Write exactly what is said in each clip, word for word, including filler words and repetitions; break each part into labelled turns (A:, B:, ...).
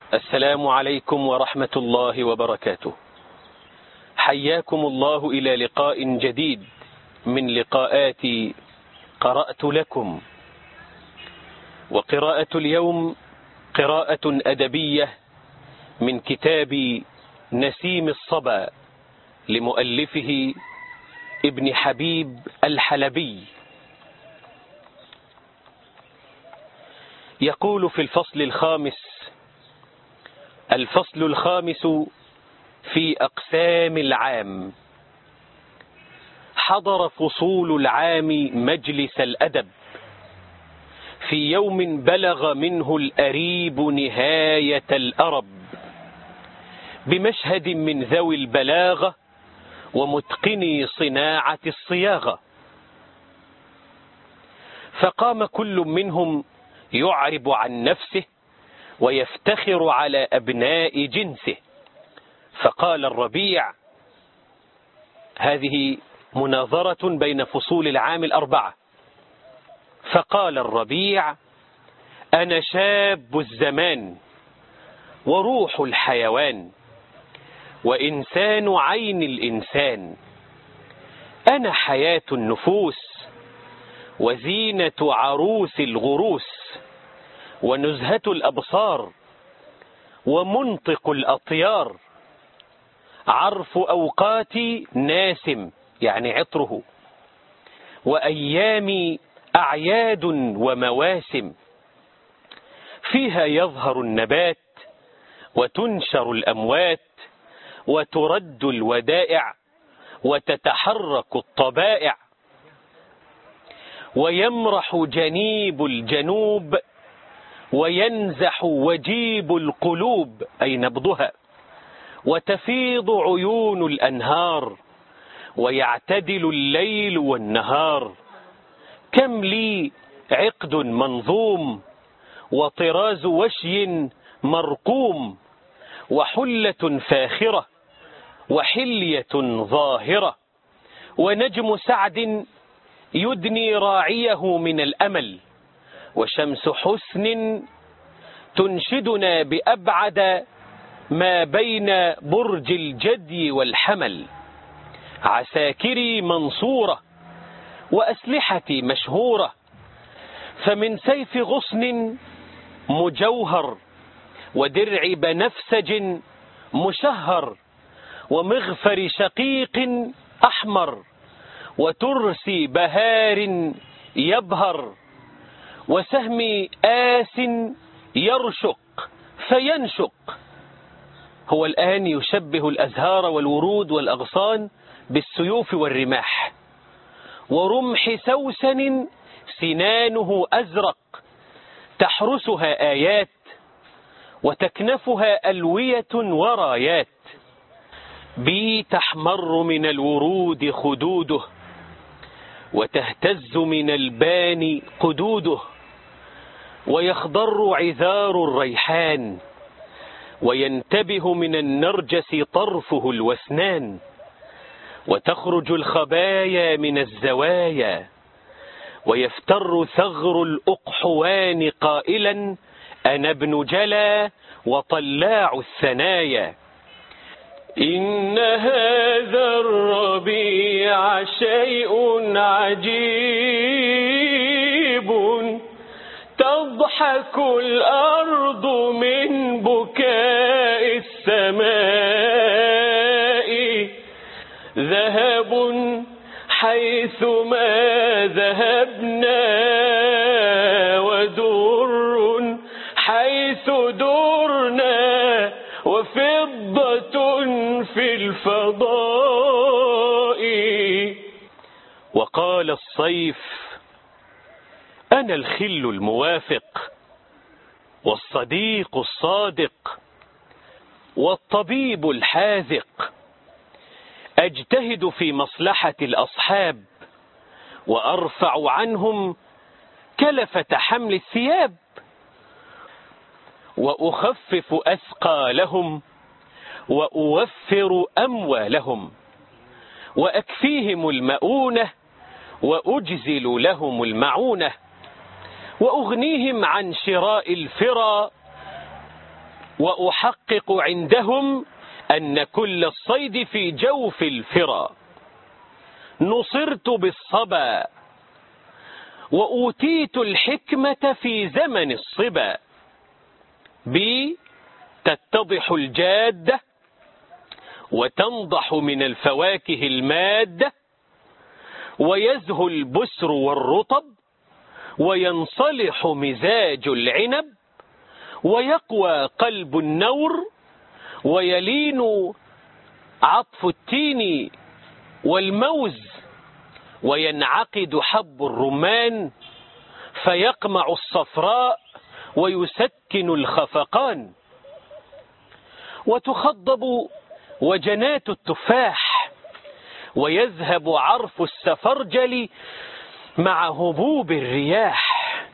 A: السلام عليكم ورحمة الله وبركاته. حياكم الله إلى لقاء جديد من لقاءات قرأت لكم. وقراءة اليوم قراءة أدبية من كتاب نسيم الصبا لمؤلفه ابن حبيب الحلبي. يقول في الفصل الخامس: الفصل الخامس في أقسام العام. حضر فصول العام مجلس الأدب في يوم بلغ منه الأريب نهاية الأرب، بمشهد من ذوي البلاغة ومتقني صناعة الصياغة. فقام كل منهم يعرب عن نفسه ويفتخر على أبناء جنسه. فقال الربيع: هذه مناظرة بين فصول العام الأربعة. فقال الربيع: أنا شاب الزمان وروح الحيوان وإنسان عين الإنسان، أنا حياة النفوس وزينة عروس الغروس ونزهة الأبصار ومنطق الأطيار، عرف أوقاتي ناسم يعني عطره، وأيامي أعياد ومواسم، فيها يظهر النبات وتنشر الأموات وترد الودائع وتتحرك الطبائع، ويمرح جنيب الجنوب وينزح وجيب القلوب أي نبضها، وتفيض عيون الأنهار ويعتدل الليل والنهار. كم لي عقد منظوم وطراز وشي مرقوم، وحلة فاخرة وحلية ظاهرة، ونجم سعد يدني راعيه من الأمل، وشمس حسن تنشدنا بأبعد ما بين برج الجدي والحمل. عساكري منصورة وأسلحتي مشهورة، فمن سيف غصن مجوهر ودرع بنفسج مشهر، ومغفر شقيق أحمر، وترس بهار يبهر، وسهم آس يرشق فينشق. هو الآن يشبه الأزهار والورود والأغصان بالسيوف والرماح، ورمح سوسن سنانه أزرق تحرسها آيات وتكنفها ألوية ورايات. بي تحمر من الورود خدوده وتهتز من البان قدوده، ويخضر عذار الريحان وينتبه من النرجس طرفه الوسنان، وتخرج الخبايا من الزوايا، ويفتر ثغر الأقحوان قائلا: أنا ابن جلا وطلاع الثنايا. إن هذا الربيع شيء عجيب، تضحك الأرض من بكاء السماء، ذهب حيثما ذهبنا ودر حيث درنا، وفضة في الفضاء. وقال الصيف: أنا الخل الموافق والصديق الصادق والطبيب الحاذق، أجتهد في مصلحة الأصحاب وأرفع عنهم كلفة حمل الثياب، وأخفف أثقالهم وأوفر أموالهم، وأكفيهم المؤونة وأجزل لهم المعونة، وأغنيهم عن شراء الفرى وأحقق عندهم أن كل الصيد في جوف الفرا. نصرت بالصبا وأوتيت الحكمة في زمن الصبا. بي تتضح الجادة وتنضح من الفواكه المادة، ويزهو البسر والرطب، وينصلح مزاج العنب، ويقوى قلب النور، ويلين عطف التين والموز، وينعقد حب الرمان فيقمع الصفراء ويسكن الخفقان، وتخضب وجنات التفاح، ويذهب عرف السفرجل مع هبوب الرياح،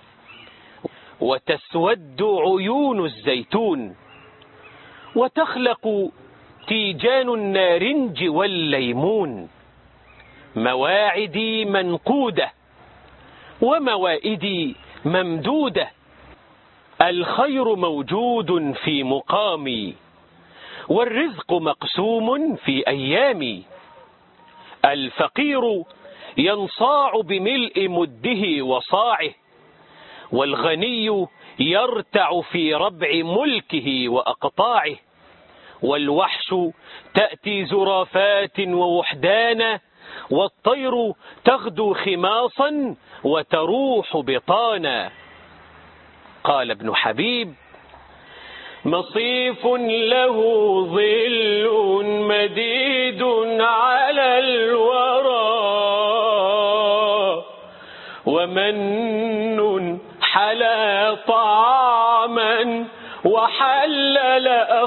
A: وتسود عيون الزيتون، وتخلق تيجان النارنج والليمون. مواعدي منقودة وموائدي ممدودة، الخير موجود في مقامي، والرزق مقسوم في أيامي. الفقير ينصاع بملء مده وصاعه، والغني يرتع في ربع ملكه وأقطاعه. والوحش تأتي زرافات ووحدانا، والطير تغدو خماصا وتروح بطانا. قال ابن حبيب: مصيف له ظل مديد على الورى، ومن حلى طعاما وحلل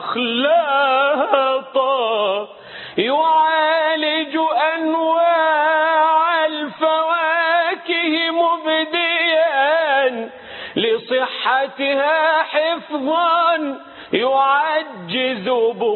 A: أخلاطا، يعالج أنواع الفواكه مبديا لصحتها حفظا، يعجز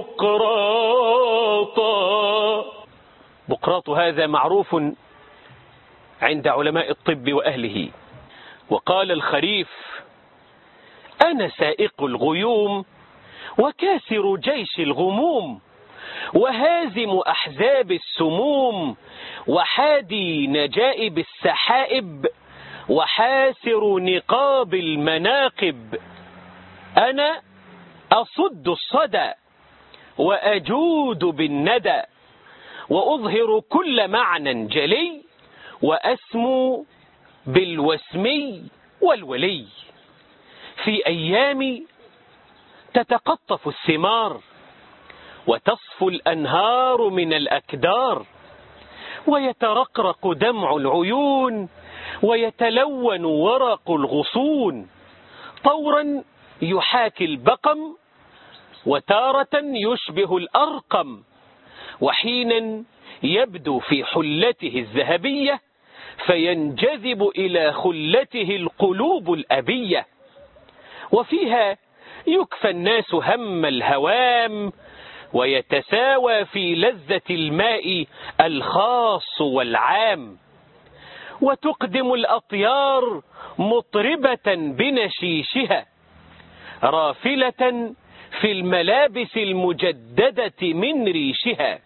A: بقراطا. بقراط هذا معروف عند علماء الطب وأهله. وقال الخريف: أنا سائق الغيوم وكاسر جيش الغموم، وهازم أحزاب السموم، وحادي نجائب السحائب، وحاسر نقاب المناقب. أنا أصد الصدى وأجود بالندى، وأظهر كل معنى جلي، وأسمو بالوسمي والولي. في أيامي تتقطف الثمار، وتصفو الأنهار من الأكدار، ويترقرق دمع العيون، ويتلون ورق الغصون. طورا يحاكي البقم، وتارة يشبه الأرقم، وحينا يبدو في حلته الذهبية، فينجذب إلى خلته القلوب الأبية. وفيها يكفى الناس هم الهوام، ويتساوى في لذة الماء الخاص والعام. وتقدم الأطيار مطربة بنشيشها، رافلة في الملابس المجددة من ريشها.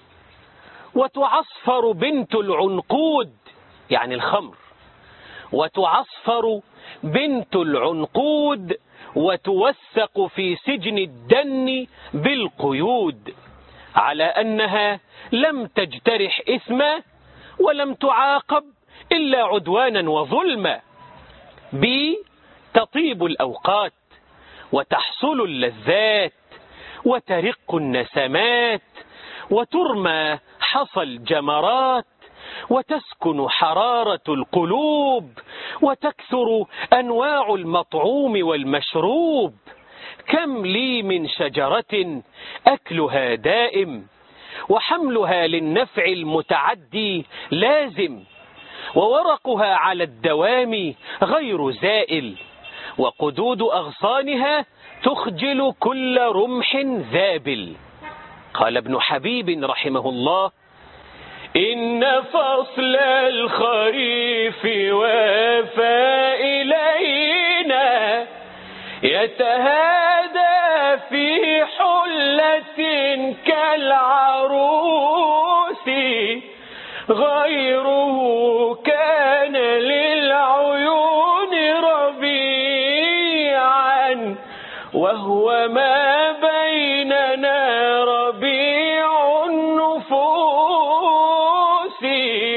A: وتعصفر بنت العنقود، يعني الخمر، وتعصفر بنت العنقود، وتوثق في سجن الدن بالقيود، على أنها لم تجترح إثما، ولم تعاقب إلا عدوانا وظلما. بي تطيب الأوقات، وتحصل اللذات، وترق النسمات، وترمى حصى الجمرات، وتسكن حرارة القلوب، وتكثر أنواع المطعوم والمشروب. كم لي من شجرة أكلها دائم، وحملها للنفع المتعدي لازم، وورقها على الدوام غير زائل، وقدود أغصانها تخجل كل رمح ذابل. قال ابن حبيب رحمه الله: إن فصل الخريف وافى إلينا، يتهادى وهو ما بيننا ربيع النفوس.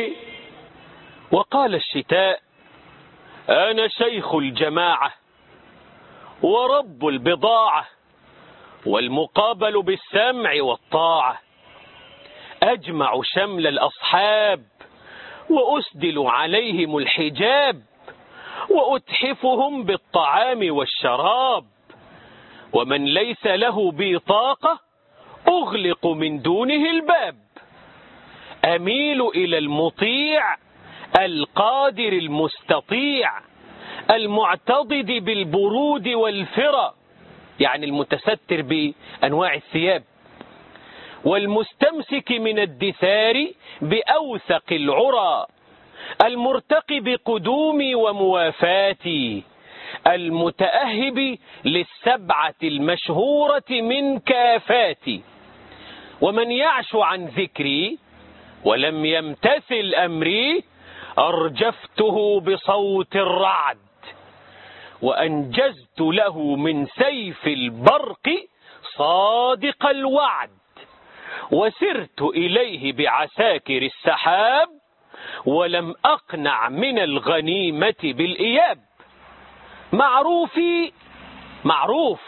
A: وقال الشتاء أنا شيخ الجماعة ورب البضاعة، والمقابل بالسمع والطاعة. أجمع شمل الأصحاب وأسدل عليهم الحجاب، وأتحفهم بالطعام والشراب. ومن ليس له بي طاقة أغلق من دونه الباب. أميل إلى المطيع القادر المستطيع المعتضد بالبرود والفرى، يعني المتستر بأنواع الثياب، والمستمسك من الدثار بأوثق العرى، المرتقي بقدومي وموافاتي، المتأهب للسبعة المشهورة من كافاتي. ومن يعش عن ذكري ولم يمتثل أمري أرجفته بصوت الرعد، وأنجزت له من سيف البرق صادق الوعد. وسرت إليه بعساكر السحاب ولم أقنع من الغنيمة بالإياب. معروفي معروف،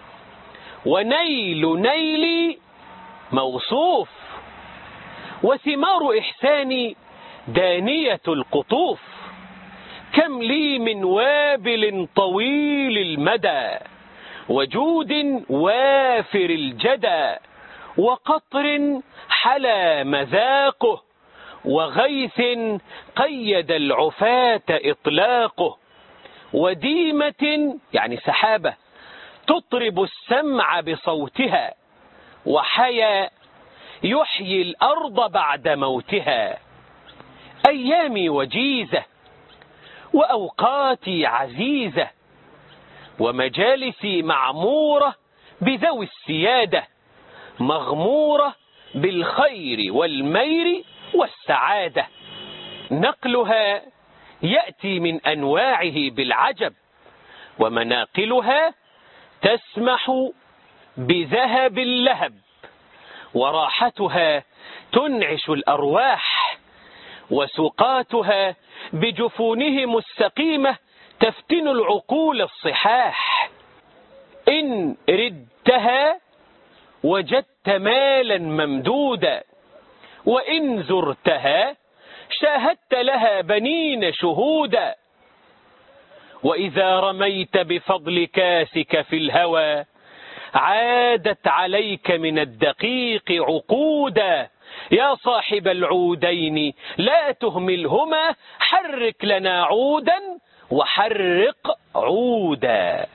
A: ونيل نيلي موصوف، وثمار إحساني دانية القطوف. كم لي من وابل طويل المدى، وجود وافر الجدى، وقطر حلا مذاقه، وغيث قيد العفاة إطلاقه، وديمة يعني سحابة تطرب السمع بصوتها، وحيا يحيي الأرض بعد موتها. أيامي وجيزة وأوقاتي عزيزة، ومجالسي معمورة بذوي السيادة، مغمورة بالخير والمير والسعادة. نقلها يأتي من أنواعه بالعجب، ومناقلها تسمح بذهب اللهب، وراحتها تنعش الأرواح، وسقاتها بجفونهم السقيمة تفتن العقول الصحاح. إن ردتها وجدت مالا ممدودا، وإن زرتها شاهدت لها بنين شهودا. وإذا رميت بفضل كاسك في الهوى عادت عليك من الدقيق عقودا. يا صاحب العودين لا تهملهما، حرك لنا عودا وحرق عودا.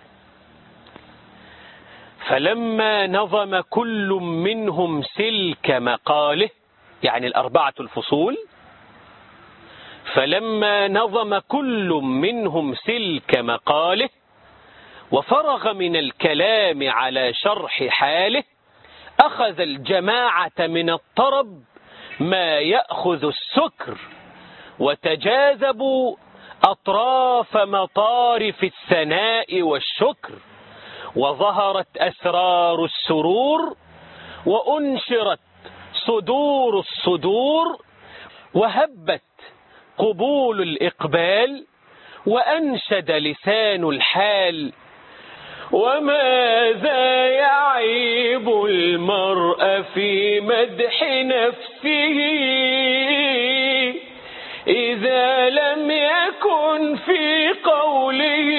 A: فلما نظم كل منهم سلك مقاله، يعني الأربعة الفصول، فلما نظم كل منهم سلك مقاله وفرغ من الكلام على شرح حاله، أخذ الجماعة من الطرب ما يأخذ السكر، وتجاذبوا أطراف مطارف الثناء والشكر، وظهرت أسرار السرور، وأنشرت صدور الصدور، وهبت قبول الإقبال، وأنشد لسان الحال: وماذا يعيب المرء في مدح نفسه إذا لم يكن في قوله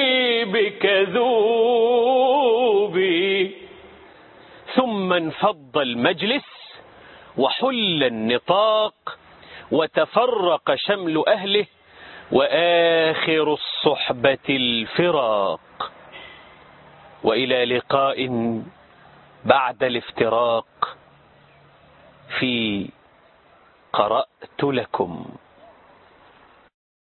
A: بكذوب. ثم انفض المجلس وحل النطاق، وتفرق شمل أهله، وآخر الصحبة الفراق. وإلى لقاء بعد الافتراق في قرأت لكم.